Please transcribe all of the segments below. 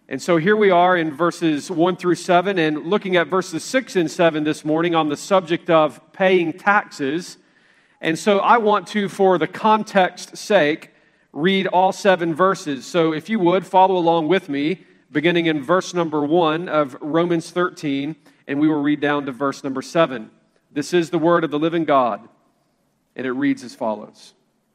And so here we are in verses 1 through 7 and looking at verses 6 and 7 this morning on the subject of paying taxes. And so I want to, for the context's sake, read all 7 verses. So if you would, follow along with me, beginning in verse number 1 of Romans 13, and we will read down to verse number 7. This is the word of the living God, and it reads as follows.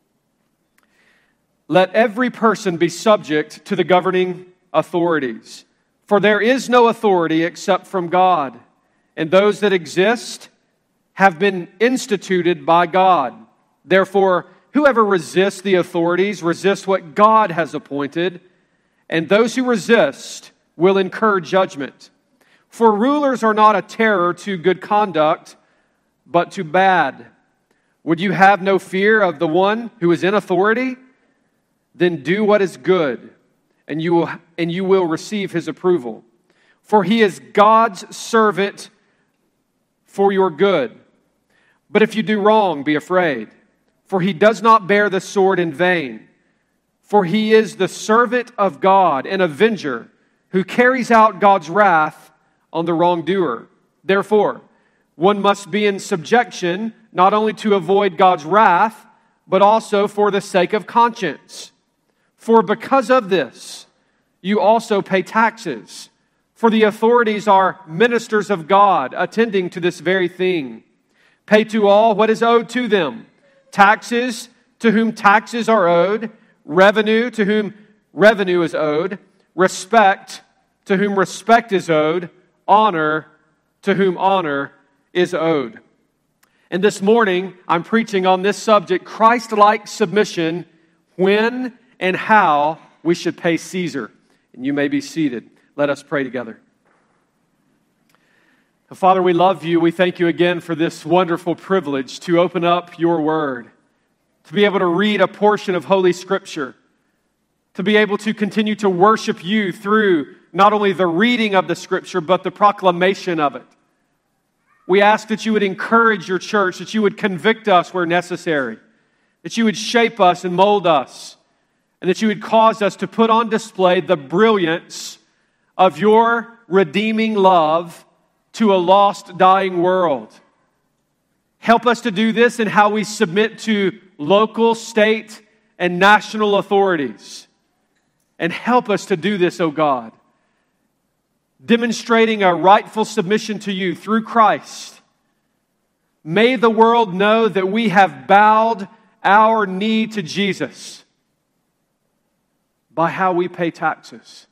Let every person be subject to the governing authorities, for there is no authority except from God, and those that exist have been instituted by God. Therefore, whoever resists the authorities resists what God has appointed, and those who resist will incur judgment. For rulers are not a terror to good conduct, but to bad. Would you have no fear of the one who is in authority? Then do what is good, and you will receive his approval. For he is God's servant for your good. But if you do wrong, be afraid, for he does not bear the sword in vain. For he is the servant of God, an avenger, who carries out God's wrath on the wrongdoer. Therefore, one must be in subjection, not only to avoid God's wrath, but also for the sake of conscience. For because of this, you also pay taxes. For the authorities are ministers of God, attending to this very thing. Pay to all what is owed to them. Taxes, to whom taxes are owed. Revenue, to whom revenue is owed. Respect, to whom respect is owed. Honor, to whom honor is owed. And this morning, I'm preaching on this subject, Christ-like submission, when and how we should pay Caesar. And you may be seated. Let us pray together. Father, we love you. We thank you again for this wonderful privilege to open up your word, to be able to read a portion of Holy Scripture, to be able to continue to worship you through not only the reading of the Scripture, but the proclamation of it. We ask that you would encourage your church, that you would convict us where necessary, that you would shape us and mold us, and that you would cause us to put on display the brilliance of your redeeming love to a lost, dying world. Help us to do this in how we submit to local, state, and national authorities. And help us to do this, O God, demonstrating a rightful submission to you through Christ. May the world know that we have bowed our knee to Jesus by how we pay taxes.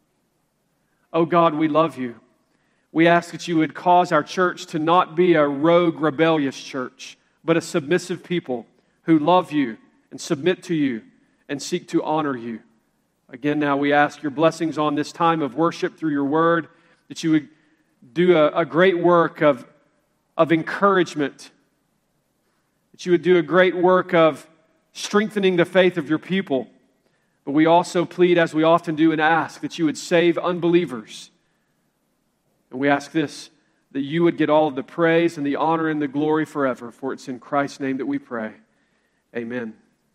Oh God, we love you. We ask that you would cause our church to not be a rogue, rebellious church, but a submissive people who love you and submit to you and seek to honor you. Again, now we ask your blessings on this time of worship through your word, that you would do a great work of encouragement, that you would do a great work of strengthening the faith of your people. But we also plead, as we often do, and ask that you would save unbelievers. And we ask this, that you would get all of the praise and the honor and the glory forever, for it's in Christ's name that we pray. Amen.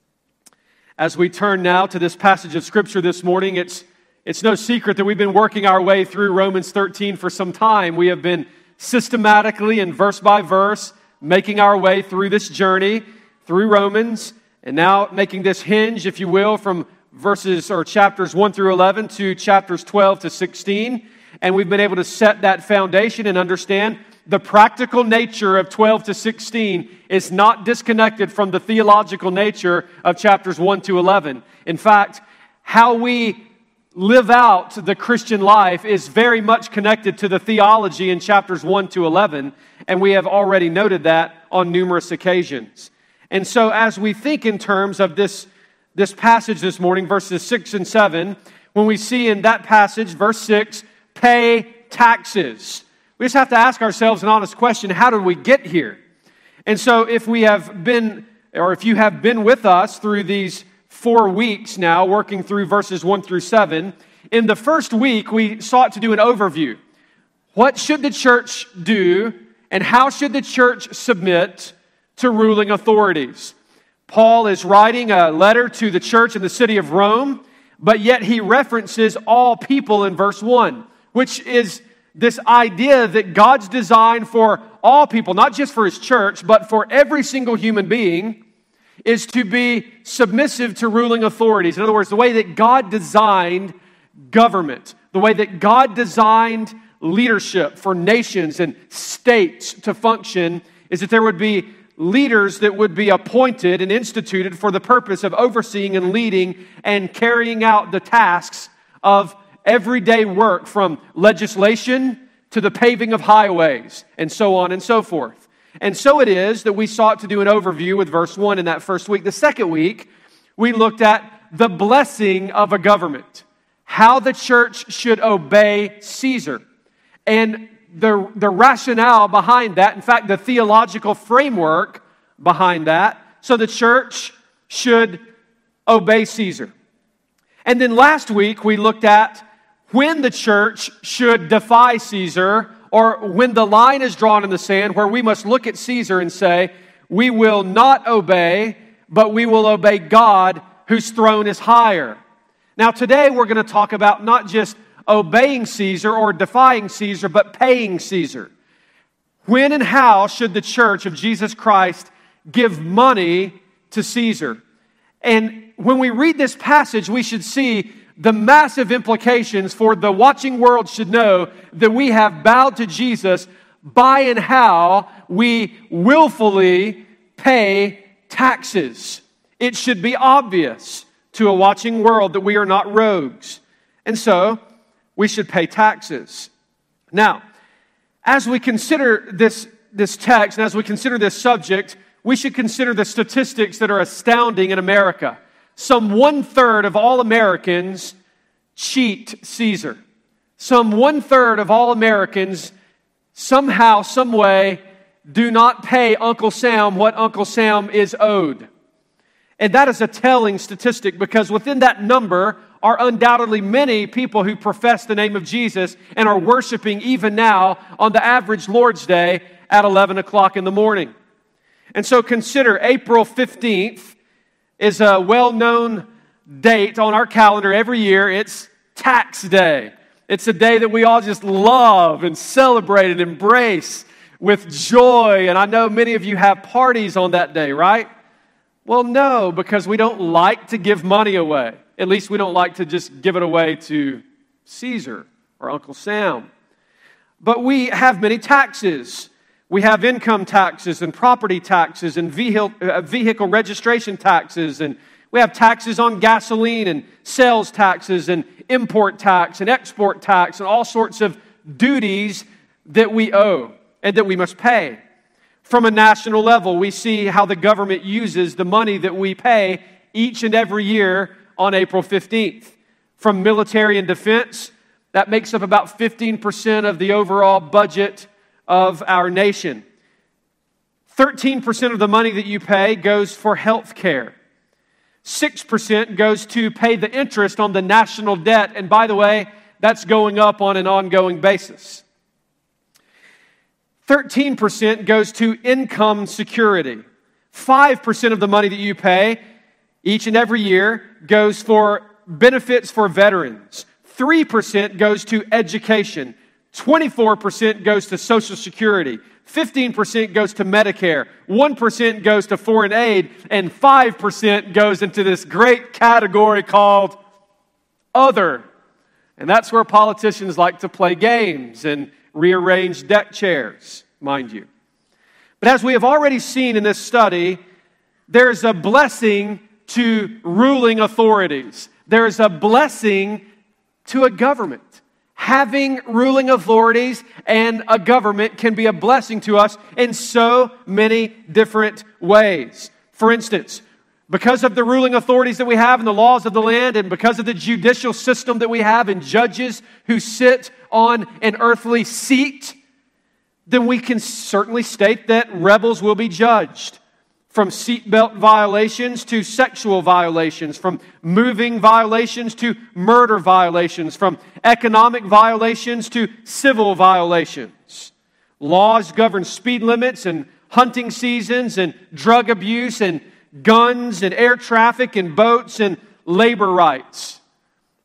As we turn now to this passage of Scripture this morning, it's no secret that we've been working our way through Romans 13 for some time. We have been systematically and verse by verse making our way through this journey through Romans, and now making this hinge, if you will, from verses or chapters 1 through 11 to chapters 12 to 16. And we've been able to set that foundation and understand the practical nature of 12 to 16 is not disconnected from the theological nature of chapters 1 to 11. In fact, how we live out the Christian life is very much connected to the theology in chapters 1 to 11, and we have already noted that on numerous occasions. And so as we think in terms of this passage this morning, verses 6 and 7, when we see in that passage, verse 6, pay taxes, we just have to ask ourselves an honest question: how did we get here? And so if you have been with us through these 4 weeks now, working through verses 1 through 7, in the first week we sought to do an overview. What should the church do, and how should the church submit to ruling authorities? Paul is writing a letter to the church in the city of Rome, but yet he references all people in verse 1, which is this idea that God's design for all people, not just for His church, but for every single human being, is to be submissive to ruling authorities. In other words, the way that God designed government, the way that God designed leadership for nations and states to function, is that there would be leaders that would be appointed and instituted for the purpose of overseeing and leading and carrying out the tasks of everyday work, from legislation to the paving of highways, and so on and so forth. And so it is that we sought to do an overview with verse 1 in that first week. The second week, we looked at the blessing of a government, how the church should obey Caesar, and the rationale behind that, in fact, the theological framework behind that, so the church should obey Caesar. And then last week, we looked at when the church should defy Caesar, or when the line is drawn in the sand where we must look at Caesar and say, we will not obey, but we will obey God whose throne is higher. Now today we're going to talk about not just obeying Caesar or defying Caesar, but paying Caesar. When and how should the church of Jesus Christ give money to Caesar? And when we read this passage, we should see the massive implications for the watching world should know that we have bowed to Jesus by and how we willfully pay taxes. It should be obvious to a watching world that we are not rogues. And so, we should pay taxes. Now, as we consider this text and as we consider this subject, we should consider the statistics that are astounding in America. Some 1/3 of all Americans cheat Caesar. Some 1/3 of all Americans somehow, some way, do not pay Uncle Sam what Uncle Sam is owed. And that is a telling statistic, because within that number are undoubtedly many people who profess the name of Jesus and are worshiping even now on the average Lord's Day at 11 o'clock in the morning. And so consider April 15th is a well-known date on our calendar every year. It's Tax Day. It's a day that we all just love and celebrate and embrace with joy. And I know many of you have parties on that day, right? Well, no, because we don't like to give money away. At least we don't like to just give it away to Caesar or Uncle Sam. But we have many taxes. We have income taxes and property taxes and vehicle registration taxes, and we have taxes on gasoline and sales taxes and import tax and export tax and all sorts of duties that we owe and that we must pay. From a national level, we see how the government uses the money that we pay each and every year on April 15th. From military and defense, that makes up about 15% of the overall budget of our nation. 13% of the money that you pay goes for health care. 6% goes to pay the interest on the national debt. And by the way, that's going up on an ongoing basis. 13% goes to income security. 5% of the money that you pay each and every year goes for benefits for veterans. 3% goes to education. 24% goes to Social Security. 15% goes to Medicare. 1% goes to foreign aid. And 5% goes into this great category called other. And that's where politicians like to play games and rearrange deck chairs, mind you. But as we have already seen in this study, there's a blessing to ruling authorities. There's a blessing to a government. Having ruling authorities and a government can be a blessing to us in so many different ways. For instance, because of the ruling authorities that we have and the laws of the land, and because of the judicial system that we have and judges who sit on an earthly seat, then we can certainly state that rebels will be judged. From seatbelt violations to sexual violations, from moving violations to murder violations, from economic violations to civil violations. Laws govern speed limits and hunting seasons and drug abuse and guns and air traffic and boats and labor rights.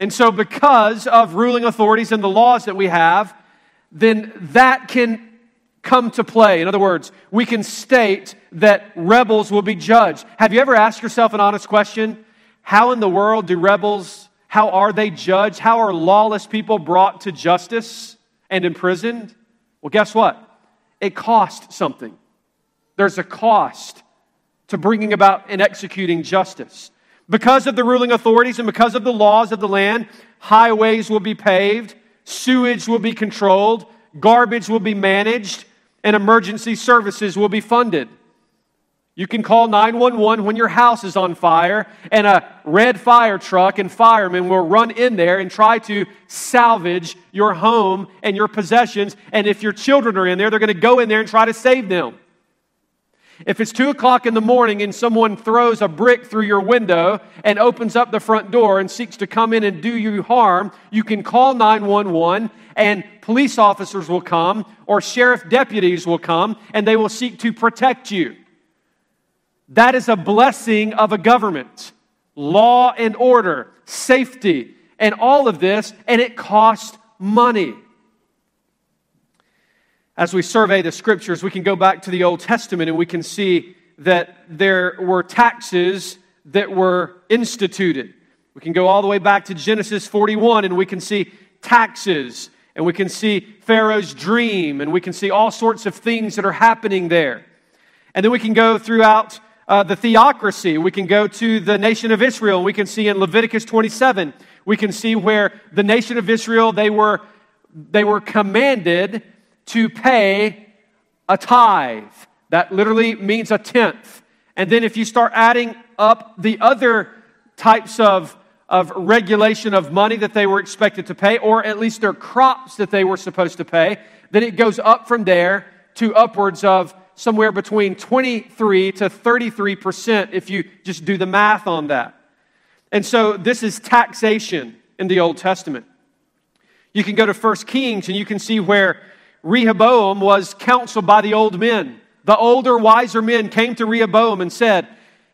And so because of ruling authorities and the laws that we have, then that can come to play. In other words, we can state that rebels will be judged. Have you ever asked yourself an honest question? How in the world do rebels, how are they judged? How are lawless people brought to justice and imprisoned? Well, guess what? It costs something. There's a cost to bringing about and executing justice. Because of the ruling authorities and because of the laws of the land, highways will be paved, sewage will be controlled, garbage will be managed, and emergency services will be funded. You can call 911 when your house is on fire, and a red fire truck and firemen will run in there and try to salvage your home and your possessions. And if your children are in there, they're going to go in there and try to save them. If it's 2 o'clock in the morning and someone throws a brick through your window and opens up the front door and seeks to come in and do you harm, you can call 911 and police officers will come or sheriff deputies will come and they will seek to protect you. That is a blessing of a government. Law and order, safety, and all of this, and it costs money. As we survey the Scriptures, we can go back to the Old Testament and we can see that there were taxes that were instituted. We can go all the way back to Genesis 41 and we can see taxes, and we can see Pharaoh's dream, and we can see all sorts of things that are happening there. And then we can go throughout the theocracy. We can go to the nation of Israel, and we can see in Leviticus 27, we can see where the nation of Israel, they were commanded to pay a tithe. That literally means a tenth. And then if you start adding up the other types of regulation of money that they were expected to pay, or at least their crops that they were supposed to pay, then it goes up from there to upwards of somewhere between 23 to 33% if you just do the math on that. And so this is taxation in the Old Testament. You can go to 1 Kings and you can see where Rehoboam was counseled by the old men. The older, wiser men came to Rehoboam and said,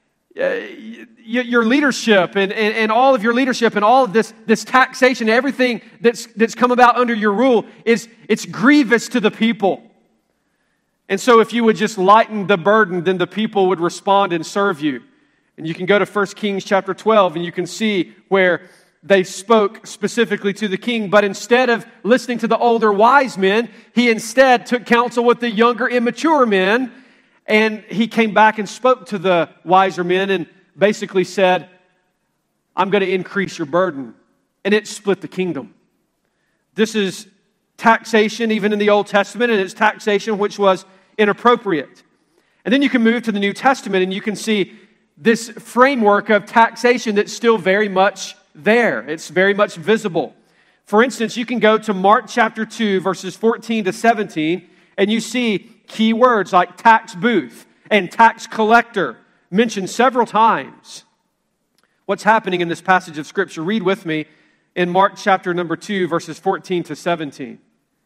your leadership and all of your leadership and all of this taxation, everything that's come about under your rule, it's grievous to the people. And so if you would just lighten the burden, then the people would respond and serve you. And you can go to 1 Kings chapter 12 and you can see where they spoke specifically to the king. But instead of listening to the older wise men, he instead took counsel with the younger immature men. And he came back and spoke to the wiser men and basically said, I'm going to increase your burden. And it split the kingdom. This is taxation even in the Old Testament, and it's taxation which was inappropriate. And then you can move to the New Testament and you can see this framework of taxation that's still very much there. It's very much visible. For instance, you can go to Mark chapter 2, verses 14 to 17, and you see key words like tax booth and tax collector mentioned several times. What's happening in this passage of Scripture? Read with me in Mark chapter number 2, verses 14 to 17.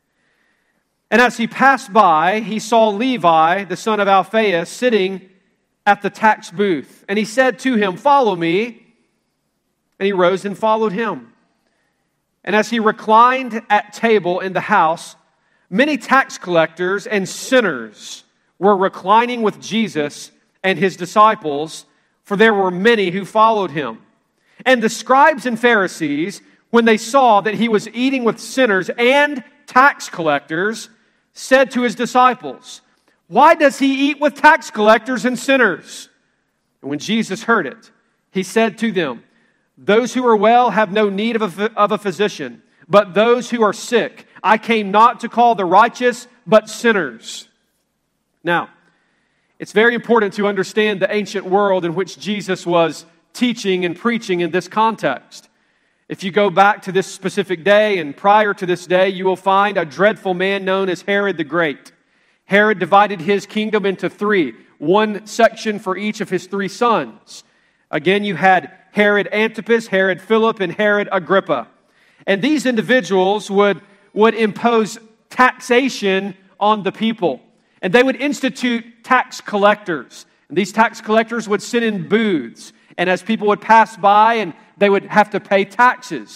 And as he passed by, he saw Levi, the son of Alphaeus, sitting at the tax booth. And he said to him, follow me. And he rose and followed him. And as he reclined at table in the house, many tax collectors and sinners were reclining with Jesus and his disciples, for there were many who followed him. And the scribes and Pharisees, when they saw that he was eating with sinners and tax collectors, said to his disciples, why does he eat with tax collectors and sinners? And when Jesus heard it, he said to them, those who are well have no need of a physician, but those who are sick. I came not to call the righteous, but sinners. Now, it's very important to understand the ancient world in which Jesus was teaching and preaching in this context. If you go back to this specific day and prior to this day, you will find a dreadful man known as Herod the Great. Herod divided his kingdom into three, one section for each of his three sons. Again, you had Herod Antipas, Herod Philip, and Herod Agrippa. And these individuals would impose taxation on the people. And they would institute tax collectors. And these tax collectors would sit in booths. And as people would pass by and they would have to pay taxes.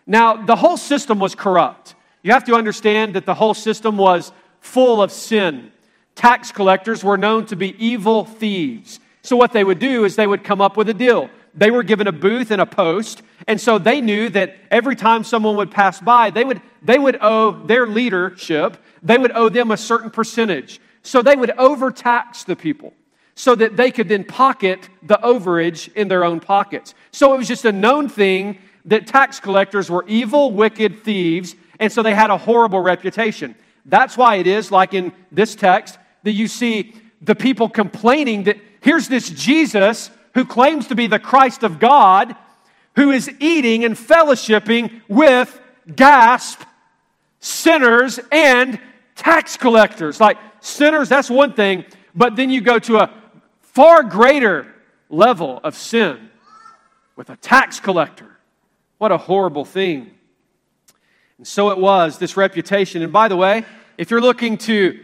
Now, the whole system was corrupt. You have to understand that the whole system was full of sin. Tax collectors were known to be evil thieves. So what they would do is they would come up with a deal. They were given a booth and a post, and so they knew that every time someone would pass by, they would owe their leadership, they would owe them a certain percentage. So they would overtax the people so that they could then pocket the overage in their own pockets. So it was just a known thing that tax collectors were evil, wicked thieves, and so they had a horrible reputation. That's why it is, like in this text, that you see the people complaining that here's this Jesus who claims to be the Christ of God, who is eating and fellowshipping with, gasp, sinners and tax collectors. Like, sinners, that's one thing, but then you go to a far greater level of sin with a tax collector. What a horrible thing. And so it was, this reputation. And by the way, if you're looking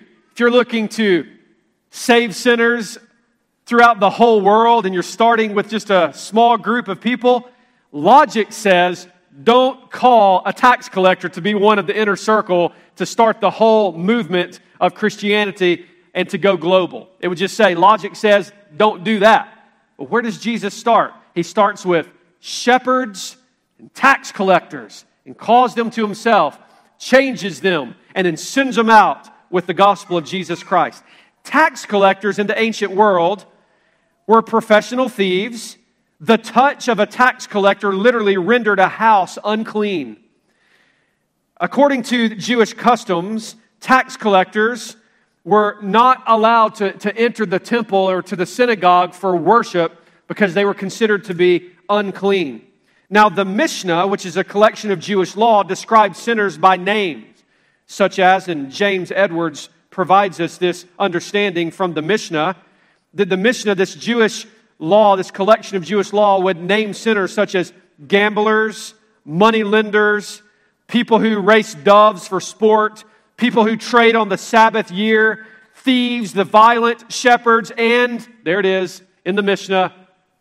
to save sinners throughout the whole world and you're starting with just a small group of people, logic says don't call a tax collector to be one of the inner circle to start the whole movement of Christianity and to go global. It would just say, logic says don't do that. But where does Jesus start? He starts with shepherds and tax collectors and calls them to himself, changes them, and then sends them out with the gospel of Jesus Christ. Tax collectors in the ancient world were professional thieves. The touch of a tax collector literally rendered a house unclean. According to Jewish customs, tax collectors were not allowed to enter the temple or to the synagogue for worship because they were considered to be unclean. Now, the Mishnah, which is a collection of Jewish law, describes sinners by names, such as, and James Edwards provides us this understanding from the Mishnah, that the Mishnah, this Jewish law, this collection of Jewish law, would name sinners such as gamblers, money lenders, people who race doves for sport, people who trade on the Sabbath year, thieves, the violent, shepherds, and, there it is, in the Mishnah,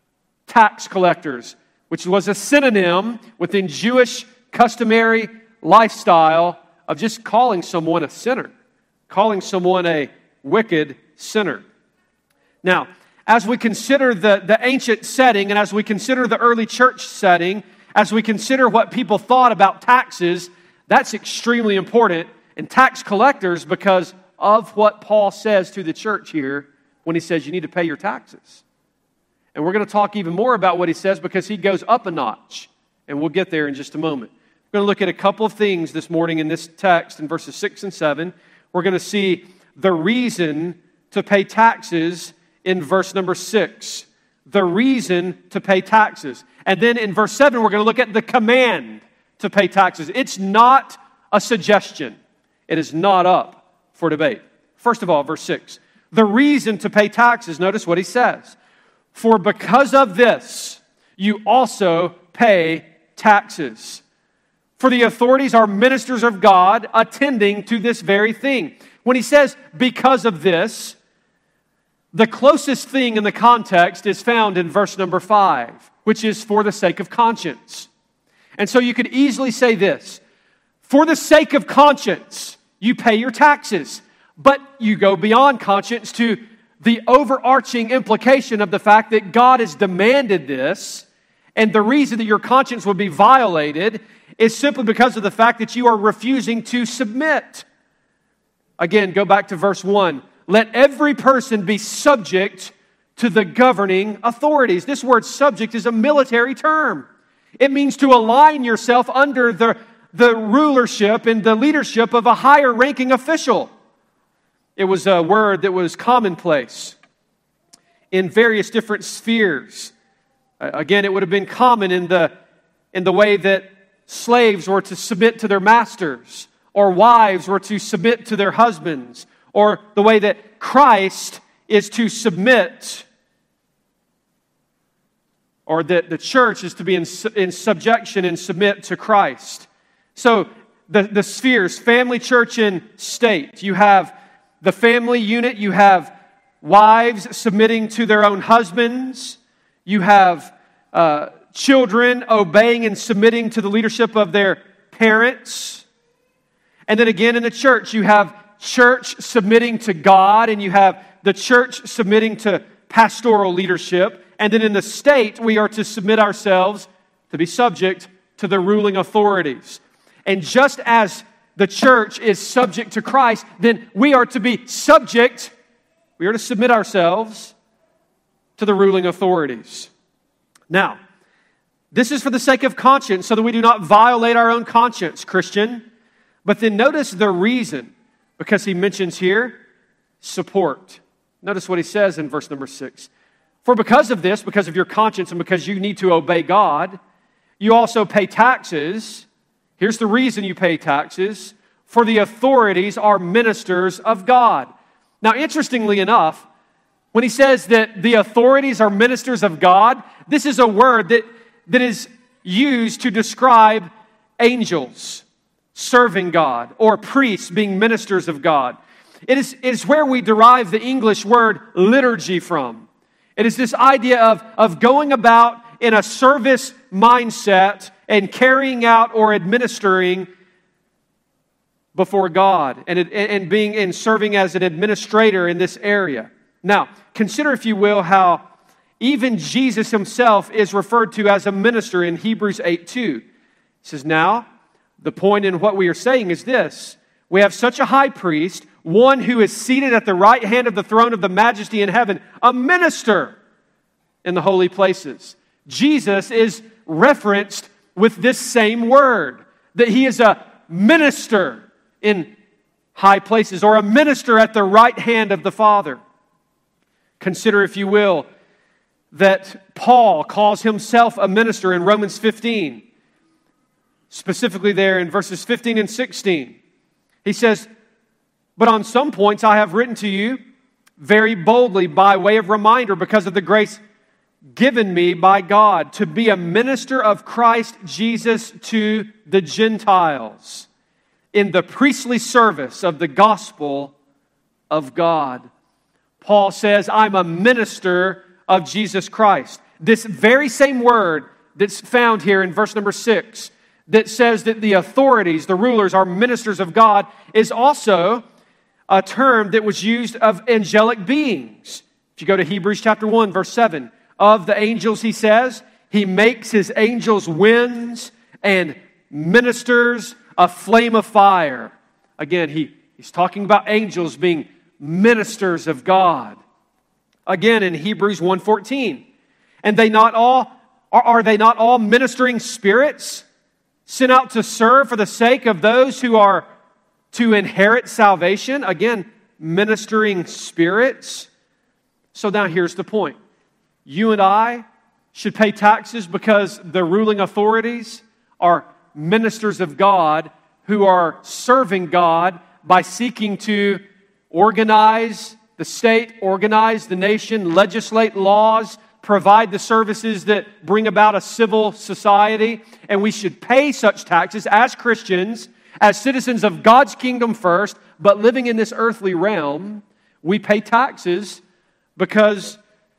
tax collectors, which was a synonym within Jewish customary lifestyle of just calling someone a sinner, calling someone a wicked sinner. Now, as we consider the ancient setting and as we consider the early church setting, as we consider what people thought about taxes, that's extremely important. And tax collectors, because of what Paul says to the church here when he says you need to pay your taxes. And we're going to talk even more about what he says because he goes up a notch. And we'll get there in just a moment. We're going to look at a couple of things this morning in this text in verses 6 and 7. We're going to see the reason to pay taxes in verse number 6. The reason to pay taxes. And then in verse 7, we're going to look at the command to pay taxes. It's not a suggestion. It is not up for debate. First of all, verse 6. The reason to pay taxes, notice what he says. For because of this, you also pay taxes. For the authorities are ministers of God attending to this very thing. When he says, because of this, the closest thing in the context is found in verse number 5, which is for the sake of conscience. And so you could easily say this, for the sake of conscience, you pay your taxes. But you go beyond conscience to the overarching implication of the fact that God has demanded this, and the reason that your conscience will be violated is simply because of the fact that you are refusing to submit. Again, go back to verse 1. Let every person be subject to the governing authorities. This word subject is a military term. It means to align yourself under the rulership and the leadership of a higher ranking official. It was a word that was commonplace in various different spheres. Again, it would have been common in the way that slaves were to submit to their masters, or wives were to submit to their husbands, or the way that Christ is to submit, or that the church is to be in subjection and submit to Christ. So the spheres, family, church, and state. You have the family unit, you have wives submitting to their own husbands, you have children obeying and submitting to the leadership of their parents. And then again in the church, you have church submitting to God, and you have the church submitting to pastoral leadership. And then in the state, we are to submit ourselves to be subject to the ruling authorities. And just as the church is subject to Christ, then we are to be subject, we are to submit ourselves to the ruling authorities. Now, this is for the sake of conscience, so that we do not violate our own conscience, Christian. But then notice the reason, because he mentions here support. Notice what he says in verse number 6. For because of this, because of your conscience and because you need to obey God, you also pay taxes. Here's the reason you pay taxes. For the authorities are ministers of God. Now, interestingly enough, when he says that the authorities are ministers of God, this is a word that is used to describe angels serving God, or priests being ministers of God. It is where we derive the English word liturgy from. It is this idea of going about in a service mindset and carrying out or administering before God and being and serving as an administrator in this area. Now, consider, if you will, how even Jesus himself is referred to as a minister in Hebrews 8:2. He says, now, the point in what we are saying is this: we have such a high priest, one who is seated at the right hand of the throne of the majesty in heaven, a minister in the holy places. Jesus is referenced with this same word, that he is a minister in high places, or a minister at the right hand of the Father. Consider, if you will, that Paul calls himself a minister in Romans 15. Specifically there in verses 15 and 16. He says, but on some points I have written to you very boldly by way of reminder, because of the grace given me by God to be a minister of Christ Jesus to the Gentiles in the priestly service of the gospel of God. Paul says, I'm a minister of Jesus Christ. This very same word that's found here in verse number 6 that says that the authorities, the rulers, are ministers of God, is also a term that was used of angelic beings. If you go to Hebrews chapter 1, verse 7, of the angels, he says, he makes his angels winds and ministers a flame of fire. Again, he's talking about angels being ministers of God. Again, in Hebrews 1:14, and are they not all ministering spirits sent out to serve for the sake of those who are to inherit salvation? Again, ministering spirits. So now here's the point. You and I should pay taxes because the ruling authorities are ministers of God who are serving God by seeking to organize the state, organize the nation, legislate laws, provide the services that bring about a civil society. And we should pay such taxes as Christians, as citizens of God's kingdom first, but living in this earthly realm. We pay taxes because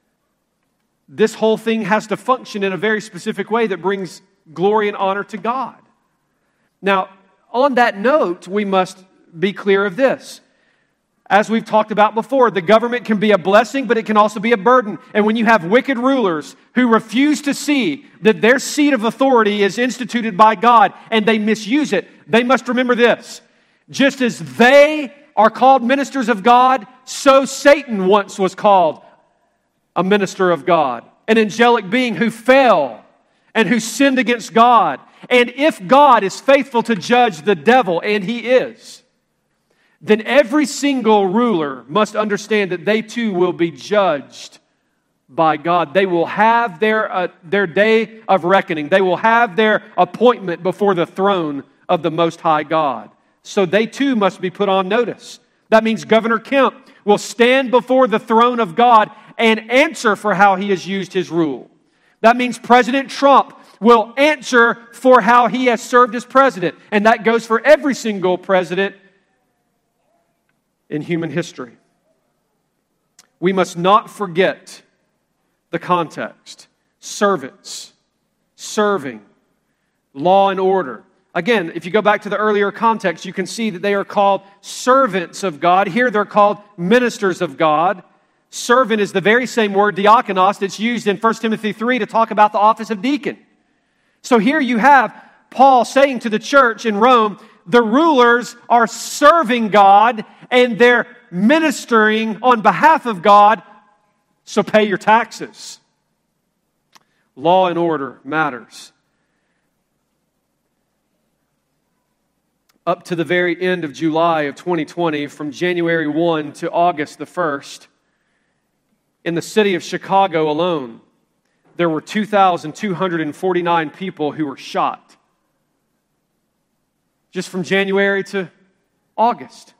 this whole thing has to function in a very specific way that brings glory and honor to God. Now, on that note, we must be clear of this. As we've talked about before, the government can be a blessing, but it can also be a burden. And when you have wicked rulers who refuse to see that their seat of authority is instituted by God and they misuse it, they must remember this. Just as they are called ministers of God, so Satan once was called a minister of God, an angelic being who fell and who sinned against God. And if God is faithful to judge the devil, and he is, then every single ruler must understand that they too will be judged by God. They will have their day of reckoning. They will have their appointment before the throne of the Most High God. So they too must be put on notice. That means Governor Kemp will stand before the throne of God and answer for how he has used his rule. That means President Trump will answer for how he has served as president. And that goes for every single president in human history. We must not forget the context. Servants serving, law and order. Again, if you go back to the earlier context, you can see that they are called servants of God. Here they're called ministers of God. Servant is the very same word, diakonos, that's used in 1 Timothy 3 to talk about the office of deacon. So here you have Paul saying to the church in Rome, the rulers are serving God and they're ministering on behalf of God, so pay your taxes. Law and order matters. Up to the very end of July of 2020, from January 1 to August the 1st, in the city of Chicago alone, there were 2,249 people who were shot. Just from January to August.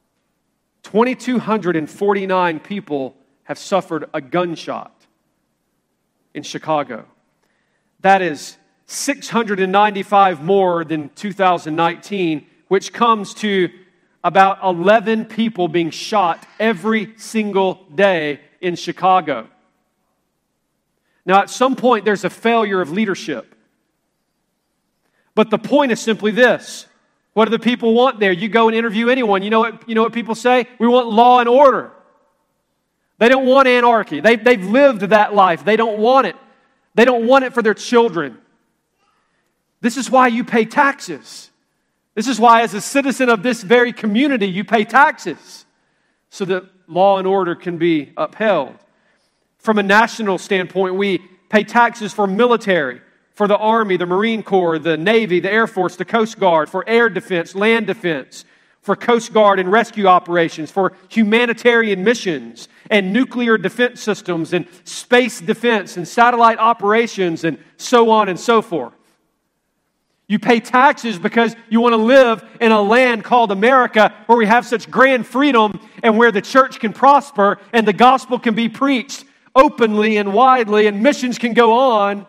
2,249 people have suffered a gunshot in Chicago. That is 695 more than 2019, which comes to about 11 people being shot every single day in Chicago. Now, at some point, there's a failure of leadership. But the point is simply this. What do the people want there? You go and interview anyone. You know what people say? We want law and order. They don't want anarchy. They've lived that life. They don't want it. They don't want it for their children. This is why you pay taxes. This is why, as a citizen of this very community, you pay taxes, so that law and order can be upheld. From a national standpoint, we pay taxes for military, for the Army, the Marine Corps, the Navy, the Air Force, the Coast Guard, for air defense, land defense, for Coast Guard and rescue operations, for humanitarian missions, and nuclear defense systems, and space defense, and satellite operations, and so on and so forth. You pay taxes because you want to live in a land called America where we have such grand freedom and where the church can prosper and the gospel can be preached openly and widely and missions can go on.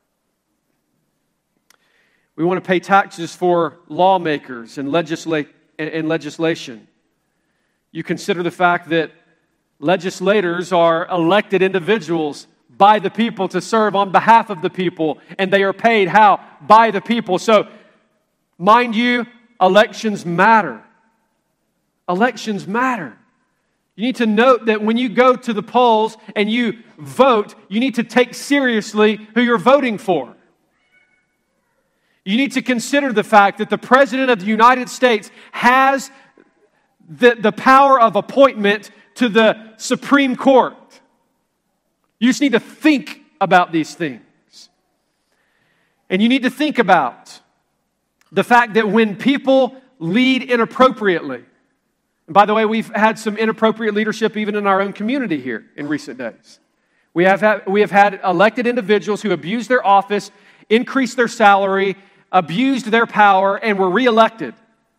We want to pay taxes for lawmakers and legislation. You consider the fact that legislators are elected individuals by the people to serve on behalf of the people, and they are paid how? By the people. So, mind you, elections matter. Elections matter. You need to note that when you go to the polls and you vote, you need to take seriously who you're voting for. You need to consider the fact that the President of the United States has the power of appointment to the Supreme Court. You just need to think about these things. And you need to think about the fact that when people lead inappropriately, and by the way, we've had some inappropriate leadership even in our own community here in recent days. We have had elected individuals who abused their office, increased their salary, abused their power, and were reelected.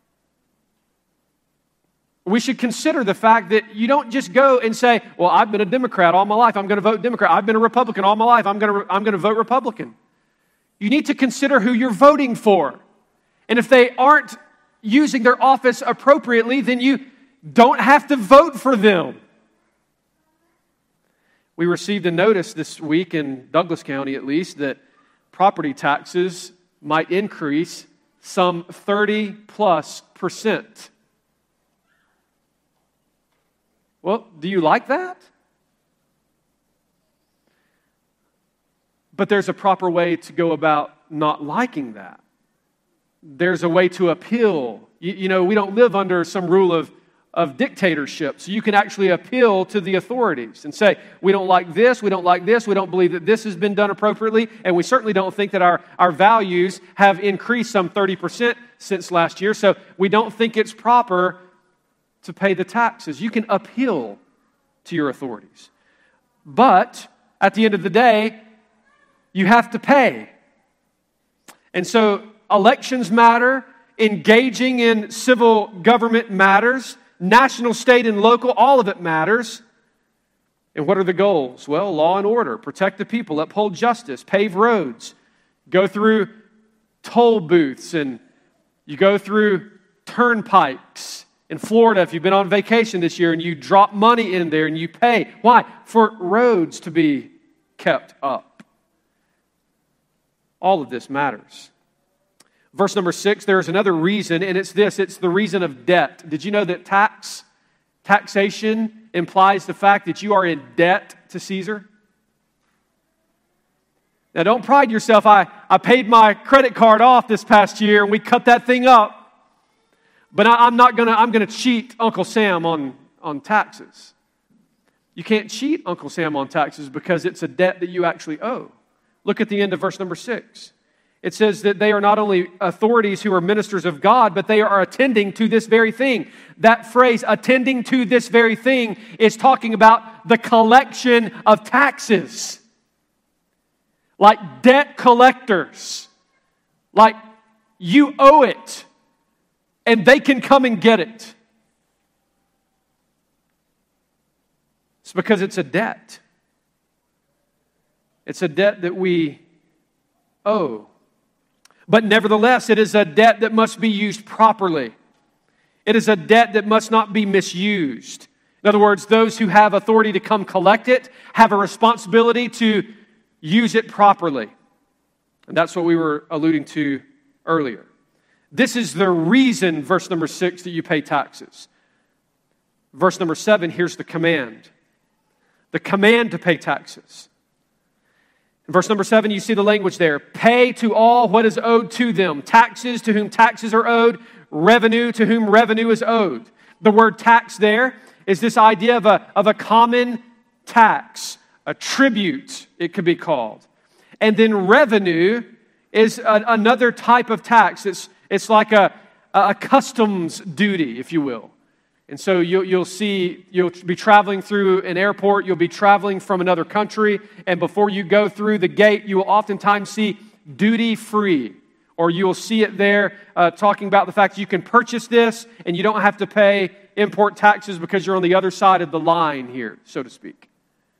We should consider the fact that you don't just go and say, well, I've been a Democrat all my life, I'm going to vote Democrat. I've been a Republican all my life, I'm going to vote Republican. You need to consider who you're voting for. And if they aren't using their office appropriately, then you don't have to vote for them. We received a notice this week in Douglas County, at least, that property taxes might increase some 30+%. Well, do you like that? But there's a proper way to go about not liking that. There's a way to appeal. You know, we don't live under some rule of dictatorship. So you can actually appeal to the authorities and say, we don't like this, we don't like this, we don't believe that this has been done appropriately, and we certainly don't think that our values have increased some 30% since last year, so we don't think it's proper to pay the taxes. You can appeal to your authorities. But at the end of the day, you have to pay. And so elections matter, engaging in civil government matters, national, state, and local, all of it matters. And what are the goals? Well, law and order, protect the people, uphold justice, pave roads, go through toll booths, and you go through turnpikes. In Florida, if you've been on vacation this year and you drop money in there and you pay. Why? For roads to be kept up. All of this matters. Verse number 6, there's another reason, and it's this. It's the reason of debt. Did you know that taxation implies the fact that you are in debt to Caesar? Now, don't pride yourself. I paid my credit card off this past year, and we cut that thing up. But I'm going to cheat Uncle Sam on taxes. You can't cheat Uncle Sam on taxes because it's a debt that you actually owe. Look at the end of verse number 6. It says that they are not only authorities who are ministers of God, but they are attending to this very thing. That phrase, attending to this very thing, is talking about the collection of taxes. Like debt collectors. Like you owe it, and they can come and get it. It's because it's a debt. It's a debt that we owe. But nevertheless, it is a debt that must be used properly. It is a debt that must not be misused. In other words, those who have authority to come collect it have a responsibility to use it properly. And that's what we were alluding to earlier. This is the reason, verse number 6, that you pay taxes. Verse number 7, here's the command. The command to pay taxes. In verse number 7, you see the language there. Pay to all what is owed to them. Taxes to whom taxes are owed. Revenue to whom revenue is owed. The word tax there is this idea of a common tax, a tribute, it could be called. And then revenue is another type of tax. It's like a customs duty, if you will. And so you'll be traveling through an airport, you'll be traveling from another country, and before you go through the gate, you will oftentimes see duty-free, or you will see it there talking about the fact that you can purchase this and you don't have to pay import taxes because you're on the other side of the line here, so to speak.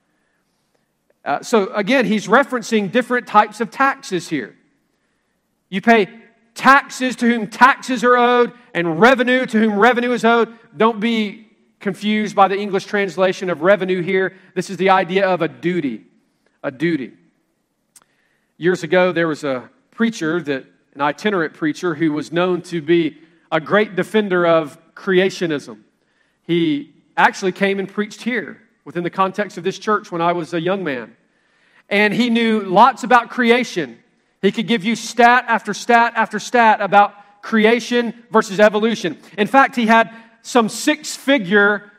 So again, he's referencing different types of taxes here. You pay taxes to whom taxes are owed, and revenue to whom revenue is owed. Don't be confused by the English translation of revenue here. This is the idea of a duty. A duty. Years ago, there was a preacher, an itinerant preacher, who was known to be a great defender of creationism. He actually came and preached here within the context of this church when I was a young man. And he knew lots about creation. He could give you stat after stat after stat about creation versus evolution. In fact, he had some 6-figure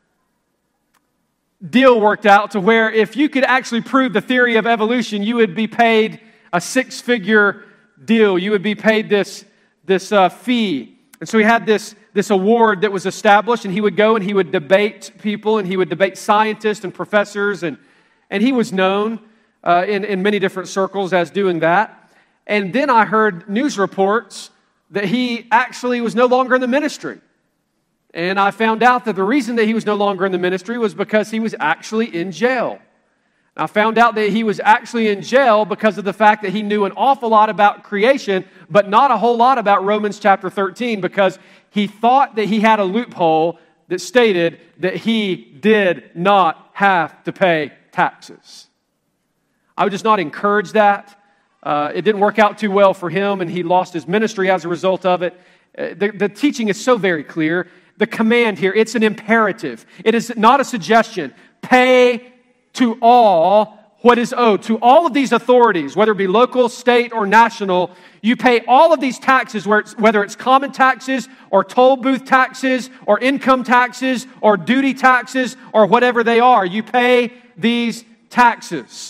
deal worked out to where if you could actually prove the theory of evolution, you would be paid a 6-figure deal. You would be paid this fee. And so he had this award that was established, and he would go and he would debate people, and he would debate scientists and professors, and he was known in many different circles as doing that. And then I heard news reports that he actually was no longer in the ministry. And I found out that the reason that he was no longer in the ministry was because he was actually in jail. I found out that he was actually in jail because of the fact that he knew an awful lot about creation, but not a whole lot about Romans chapter 13, because he thought that he had a loophole that stated that he did not have to pay taxes. I would just not encourage that. It didn't work out too well for him, and he lost his ministry as a result of it. The teaching is so very clear. The command here, it's an imperative. It is not a suggestion. Pay to all what is owed. To all of these authorities, whether it be local, state, or national, you pay all of these taxes, whether it's common taxes, or toll booth taxes, or income taxes, or duty taxes, or whatever they are. You pay these taxes.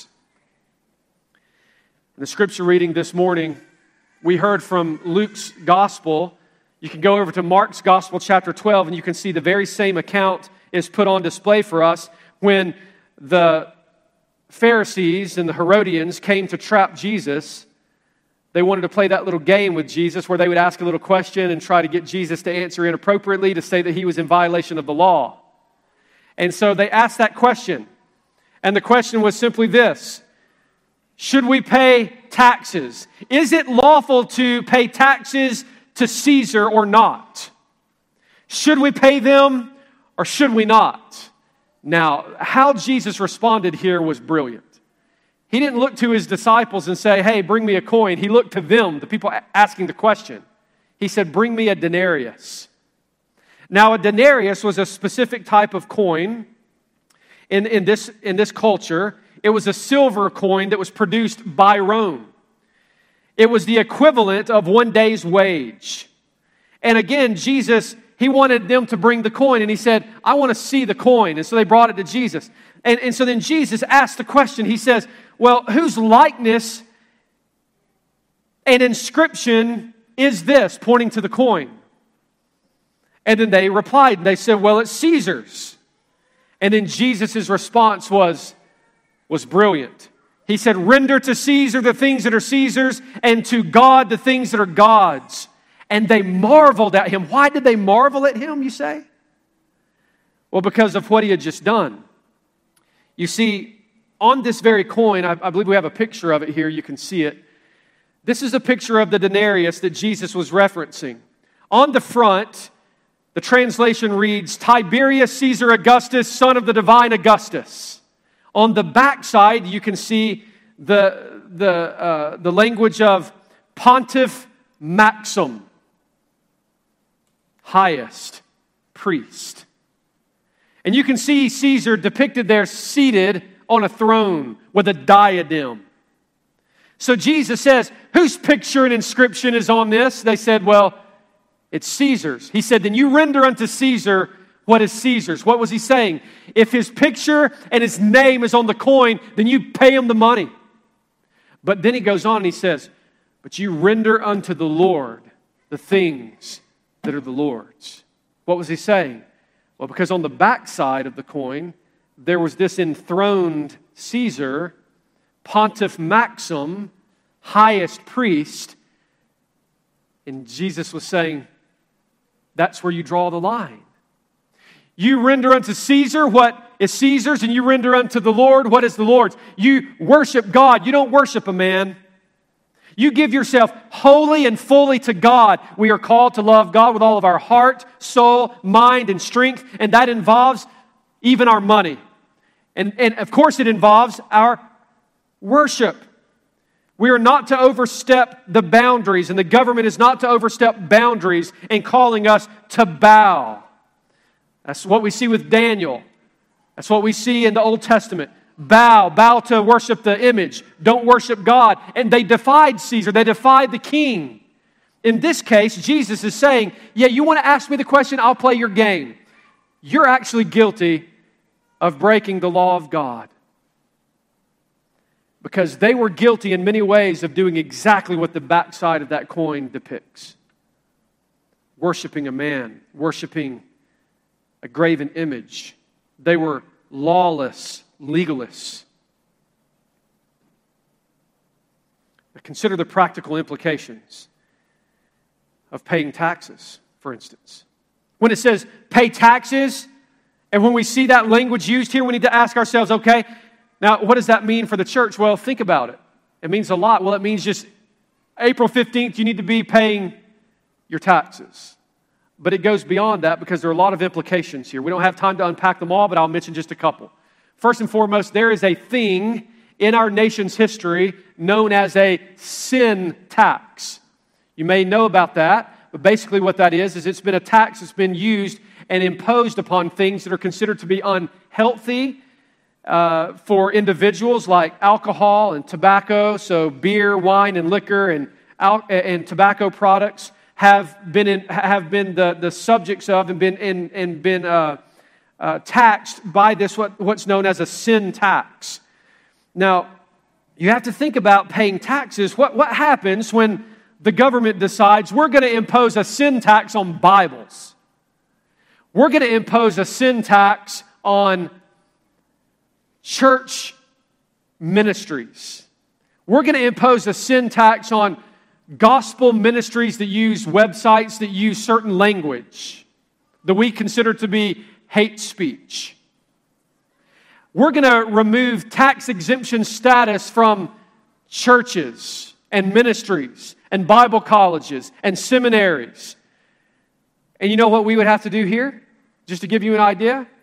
In the scripture reading this morning, we heard from Luke's gospel. You can go over to Mark's gospel, chapter 12, and you can see the very same account is put on display for us when the Pharisees and the Herodians came to trap Jesus. They wanted to play that little game with Jesus where they would ask a little question and try to get Jesus to answer inappropriately, to say that he was in violation of the law. And so they asked that question. And the question was simply this: should we pay taxes? Is it lawful to pay taxes to Caesar or not? Should we pay them or should we not? Now, how Jesus responded here was brilliant. He didn't look to his disciples and say, hey, bring me a coin. He looked to them, the people asking the question. He said, bring me a denarius. Now, a denarius was a specific type of coin in this culture. It was a silver coin that was produced by Rome. It was the equivalent of one day's wage. And again, Jesus, he wanted them to bring the coin, and he said, I want to see the coin. And so they brought it to Jesus. And so then Jesus asked the question. He says, well, whose likeness and inscription is this, pointing to the coin? And then they replied, and they said, well, it's Caesar's. And then Jesus' response was brilliant. He said, render to Caesar the things that are Caesar's, and to God the things that are God's. And they marveled at him. Why did they marvel at him, you say? Well, because of what he had just done. You see, on this very coin, I believe we have a picture of it here. You can see it. This is a picture of the denarius that Jesus was referencing. On the front, the translation reads, Tiberius Caesar Augustus, son of the divine Augustus. On the back side, you can see the language of Pontiff Maxim, highest priest. And you can see Caesar depicted there seated on a throne with a diadem. So Jesus says, whose picture and inscription is on this? They said, well, it's Caesar's. He said, then you render unto Caesar what is Caesar's. What was he saying? If his picture and his name is on the coin, then you pay him the money. But then he goes on and he says, but you render unto the Lord the things that are the Lord's. What was he saying? Well, because on the back side of the coin, there was this enthroned Caesar, Pontiff Maxim, highest priest. And Jesus was saying, that's where you draw the line. You render unto Caesar what is Caesar's, and you render unto the Lord what is the Lord's. You worship God. You don't worship a man. You give yourself wholly and fully to God. We are called to love God with all of our heart, soul, mind, and strength, and that involves even our money. And of course it involves our worship. We are not to overstep the boundaries, and the government is not to overstep boundaries in calling us to bow. That's what we see with Daniel. That's what we see in the Old Testament. Bow to worship the image. Don't worship God. And they defied Caesar. They defied the king. In this case, Jesus is saying, yeah, you want to ask me the question, I'll play your game. You're actually guilty of breaking the law of God. Because they were guilty in many ways of doing exactly what the backside of that coin depicts. Worshiping a man, worshiping a graven image. They were lawless legalists. Now consider the practical implications of paying taxes, for instance. When it says pay taxes, and when we see that language used here, we need to ask ourselves, okay, now what does that mean for the church? Well, think about it. It means a lot. Well, it means just April 15th, you need to be paying your taxes. But it goes beyond that because there are a lot of implications here. We don't have time to unpack them all, but I'll mention just a couple. First and foremost, there is a thing in our nation's history known as a sin tax. You may know about that, but basically what that is it's been a tax that's been used and imposed upon things that are considered to be unhealthy for individuals, like alcohol and tobacco. So beer, wine, and liquor and tobacco products have been the subjects of and been taxed by this what's known as a sin tax. Now, you have to think about paying taxes. What happens when the government decides we're going to impose a sin tax on Bibles? We're going to impose a sin tax on church ministries. We're going to impose a sin tax on gospel ministries that use websites that use certain language that we consider to be hate speech. We're going to remove tax exemption status from churches and ministries and Bible colleges and seminaries. And you know what we would have to do here? Just to give you an idea?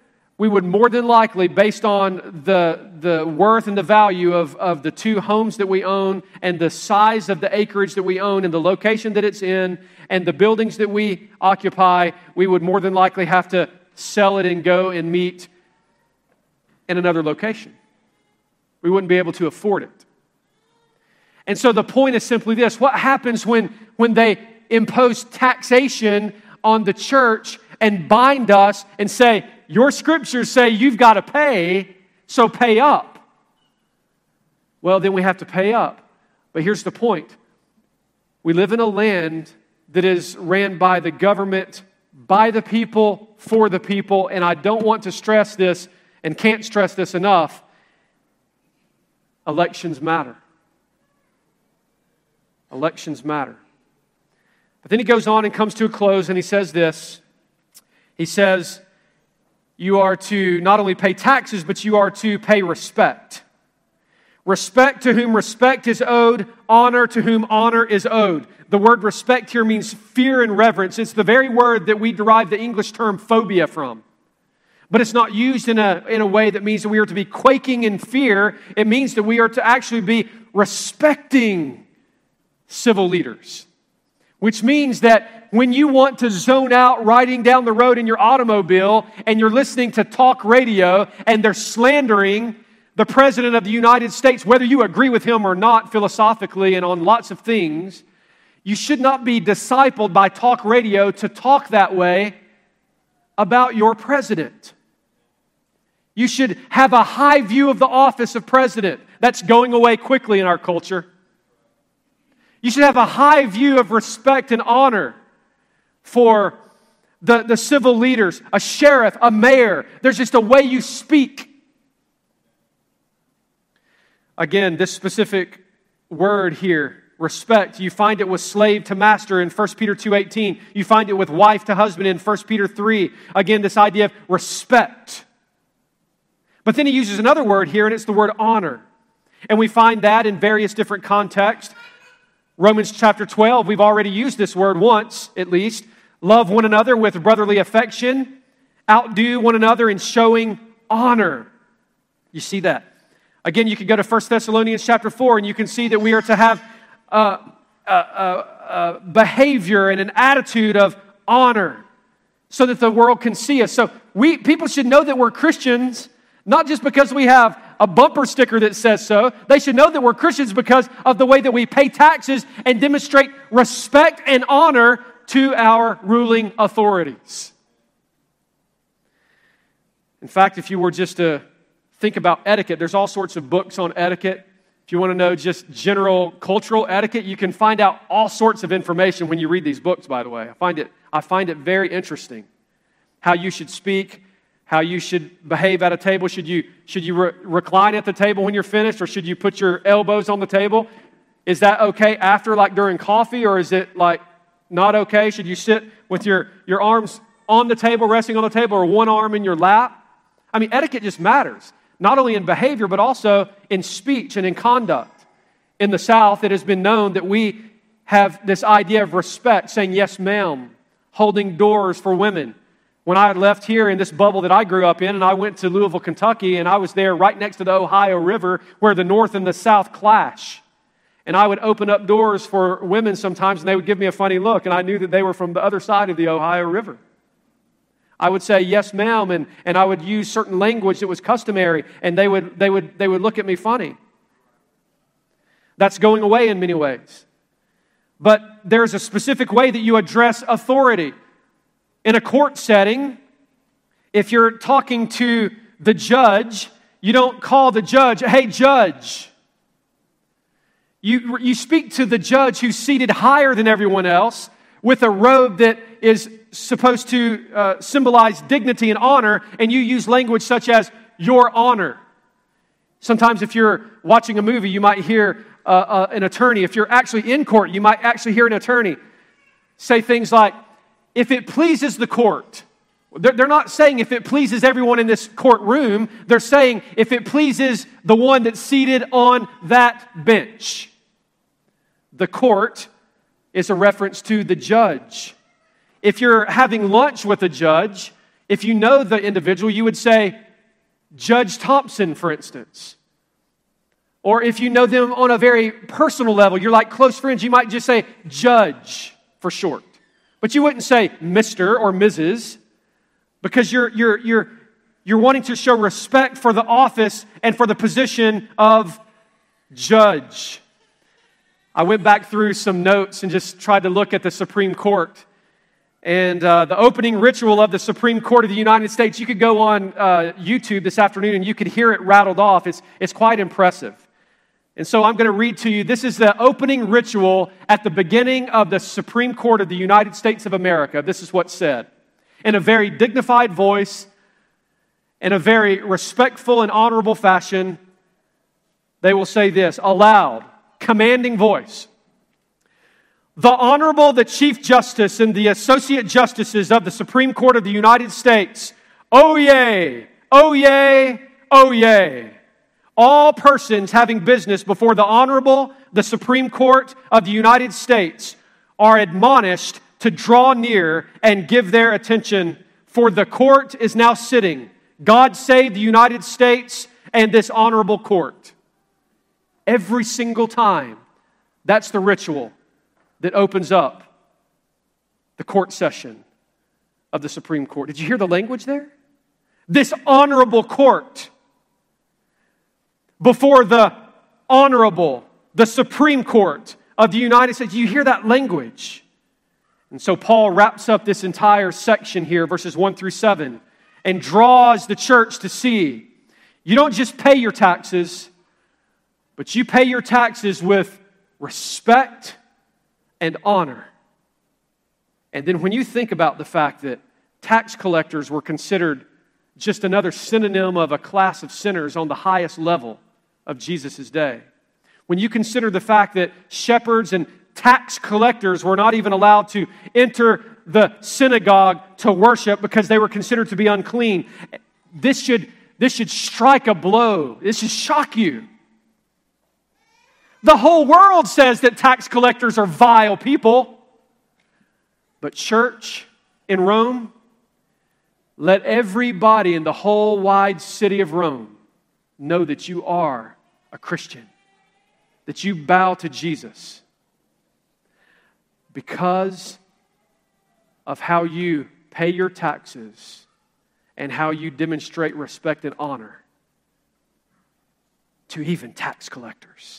we would more than likely, based on the worth and the value of the two homes that we own and the size of the acreage that we own and the location that it's in and the buildings that we occupy, we would more than likely have to sell it and go and meet in another location. We wouldn't be able to afford it. And so the point is simply this: what happens when they impose taxation on the church and bind us and say, your scriptures say you've got to pay, so pay up? Well, then we have to pay up. But here's the point. We live in a land that is ran by the government, by the people, for the people, and I don't want to stress this and can't stress this enough. Elections matter. Elections matter. But then he goes on and comes to a close and he says this. He says, you are to not only pay taxes, but you are to pay respect. Respect to whom respect is owed, honor to whom honor is owed. The word respect here means fear and reverence. It's the very word that we derive the English term phobia from. But it's not used in a way that means that we are to be quaking in fear. It means that we are to actually be respecting civil leaders. Which means that when you want to zone out riding down the road in your automobile and you're listening to talk radio and they're slandering the President of the United States, whether you agree with him or not philosophically and on lots of things, you should not be discipled by talk radio to talk that way about your president. You should have a high view of the office of president. That's going away quickly in our culture. You should have a high view of respect and honor for the civil leaders, a sheriff, a mayor. There's just a way you speak. Again, this specific word here, respect, you find it with slave to master in 1 Peter 2:18. You find it with wife to husband in 1 Peter 3. Again, this idea of respect. But then he uses another word here, and it's the word honor. And we find that in various different contexts. Romans chapter 12, we've already used this word once, at least. Love one another with brotherly affection. Outdo one another in showing honor. You see that. Again, you can go to 1 Thessalonians chapter 4, and you can see that we are to have behavior and an attitude of honor so that the world can see us. So people should know that we're Christians, not just because we have a bumper sticker that says so. They should know that we're Christians because of the way that we pay taxes and demonstrate respect and honor to our ruling authorities. In fact, if you were just to think about etiquette, there's all sorts of books on etiquette. If you want to know just general cultural etiquette, you can find out all sorts of information when you read these books, by the way. I find it very interesting how you should speak, how you should behave at a table. Should you recline at the table when you're finished, or should you put your elbows on the table? Is that okay after, like during coffee, or is it like not okay? Should you sit with your arms on the table, resting on the table, or one arm in your lap? I mean, etiquette just matters, not only in behavior, but also in speech and in conduct. In the South, it has been known that we have this idea of respect, saying yes, ma'am, holding doors for women. When I had left here in this bubble that I grew up in, and I went to Louisville, Kentucky, and I was there right next to the Ohio River where the North and the South clash. And I would open up doors for women sometimes, and they would give me a funny look, and I knew that they were from the other side of the Ohio River. I would say, yes, ma'am, and I would use certain language that was customary, and they would look at me funny. That's going away in many ways. But there's a specific way that you address authority. In a court setting, if you're talking to the judge, you don't call the judge, hey, judge. You speak to the judge who's seated higher than everyone else with a robe that is supposed to symbolize dignity and honor, and you use language such as your honor. Sometimes if you're watching a movie, you might hear an attorney. If you're actually in court, you might actually hear an attorney say things like, if it pleases the court. They're not saying if it pleases everyone in this courtroom. They're saying if it pleases the one that's seated on that bench. The court is a reference to the judge. If you're having lunch with a judge, If you know the individual, you would say, Judge Thompson, for instance. Or if you know them on a very personal level, you're like close friends, you might just say Judge for short. But you wouldn't say Mr. or Mrs. because you're wanting to show respect for the office and for the position of judge. I went back through some notes and just tried to look at the Supreme Court. And the opening ritual of the Supreme Court of the United States, you could go on YouTube this afternoon and you could hear it rattled off. It's quite impressive. And so I'm going to read to you, this is the opening ritual at the beginning of the Supreme Court of the United States of America. This is what's said. In a very dignified voice, in a very respectful and honorable fashion, they will say this, a loud, commanding voice. The Honorable, the Chief Justice and the Associate Justices of the Supreme Court of the United States, oyez, oyez, oyez. All persons having business before the Honorable, the Supreme Court of the United States are admonished to draw near and give their attention, for the court is now sitting. God save the United States and this honorable court. Every single time, that's the ritual that opens up the court session of the Supreme Court. Did you hear the language there? This honorable court before the honorable, the Supreme Court of the United States. You hear that language? And so Paul wraps up this entire section here, verses 1 through 7, and draws the church to see you don't just pay your taxes, but you pay your taxes with respect and honor. And then when you think about the fact that tax collectors were considered just another synonym of a class of sinners on the highest level of Jesus' day, when you consider the fact that shepherds and tax collectors were not even allowed to enter the synagogue to worship because they were considered to be unclean, this should strike a blow. This should shock you. The whole world says that tax collectors are vile people. But church in Rome, let everybody in the whole wide city of Rome know that you are a Christian, that you bow to Jesus because of how you pay your taxes and how you demonstrate respect and honor to even tax collectors.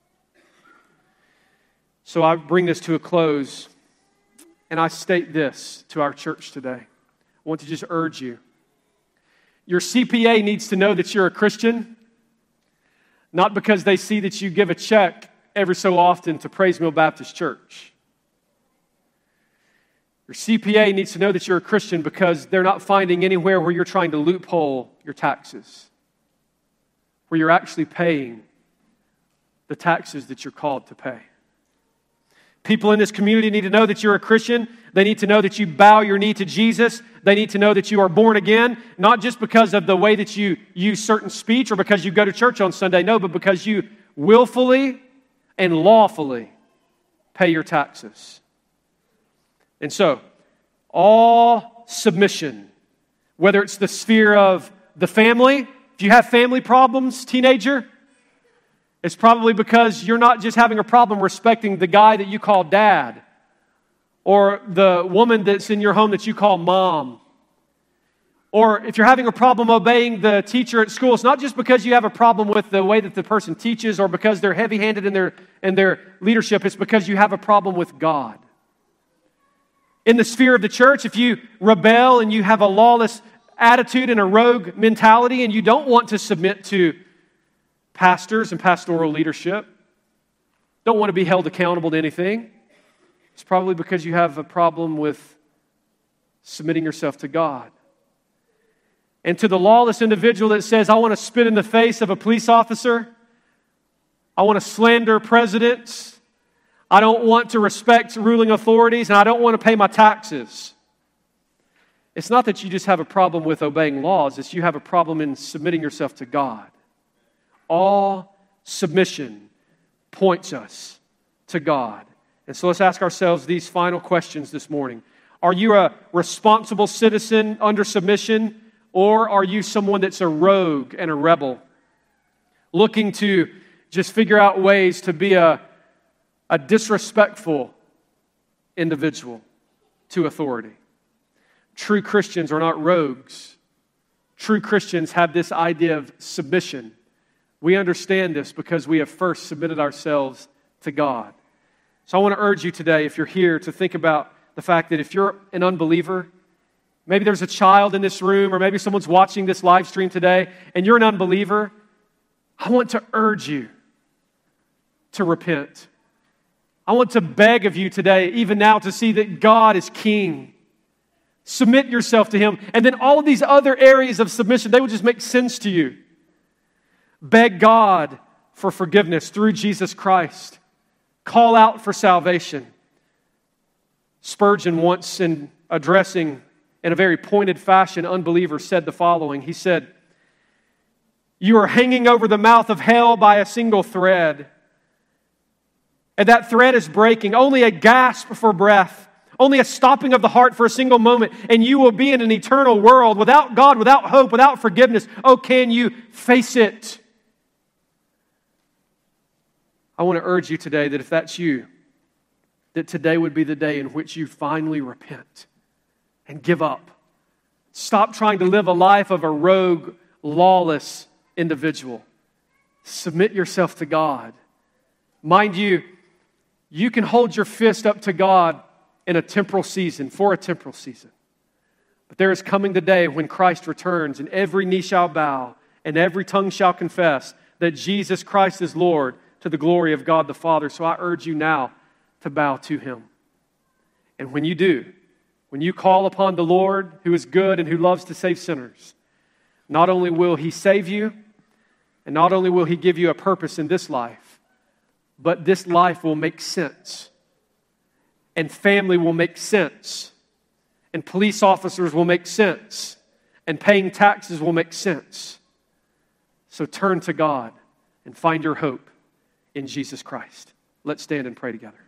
So I bring this to a close, and I state this to our church today. I want to just urge you. Your CPA needs to know that you're a Christian, not because they see that you give a check every so often to Praise Mill Baptist Church. Your CPA needs to know that you're a Christian because they're not finding anywhere where you're trying to loophole your taxes, where you're actually paying the taxes that you're called to pay. People in this community need to know that you're a Christian. They need to know that you bow your knee to Jesus. They need to know that you are born again, not just because of the way that you use certain speech or because you go to church on Sunday, no, but because you willfully and lawfully pay your taxes. And so, all submission, whether it's the sphere of the family, if you have family problems, teenager, it's probably because you're not just having a problem respecting the guy that you call dad or the woman that's in your home that you call mom. Or if you're having a problem obeying the teacher at school, it's not just because you have a problem with the way that the person teaches or because they're heavy-handed in their leadership. It's because you have a problem with God. In the sphere of the church, if you rebel and you have a lawless attitude and a rogue mentality and you don't want to submit to pastors and pastoral leadership, don't want to be held accountable to anything, it's probably because you have a problem with submitting yourself to God. And to the lawless individual that says, I want to spit in the face of a police officer, I want to slander presidents, I don't want to respect ruling authorities, and I don't want to pay my taxes. It's not that you just have a problem with obeying laws, it's you have a problem in submitting yourself to God. All submission points us to God. And so let's ask ourselves these final questions this morning. Are you a responsible citizen under submission, or are you someone that's a rogue and a rebel, looking to just figure out ways to be a disrespectful individual to authority? True Christians are not rogues. True Christians have this idea of submission. We understand this because we have first submitted ourselves to God. So I want to urge you today, if you're here, to think about the fact that if you're an unbeliever, maybe there's a child in this room, or maybe someone's watching this live stream today, and you're an unbeliever, I want to urge you to repent. I want to beg of you today, even now, to see that God is King. Submit yourself to Him, and then all of these other areas of submission, they will just make sense to you. Beg God for forgiveness through Jesus Christ. Call out for salvation. Spurgeon once, in addressing in a very pointed fashion unbelievers, said the following. He said, "You are hanging over the mouth of hell by a single thread. And that thread is breaking. Only a gasp for breath. Only a stopping of the heart for a single moment. And you will be in an eternal world without God, without hope, without forgiveness. Oh, can you face it?" I want to urge you today that if that's you, that today would be the day in which you finally repent and give up. Stop trying to live a life of a rogue, lawless individual. Submit yourself to God. Mind you, you can hold your fist up to God in a temporal season, for a temporal season. But there is coming the day when Christ returns, and every knee shall bow, and every tongue shall confess that Jesus Christ is Lord, to the glory of God the Father. So I urge you now to bow to Him. And when you do, when you call upon the Lord, who is good and who loves to save sinners, not only will He save you, and not only will He give you a purpose in this life, but this life will make sense. And family will make sense. And police officers will make sense. And paying taxes will make sense. So turn to God and find your hope in Jesus Christ. Let's stand and pray together.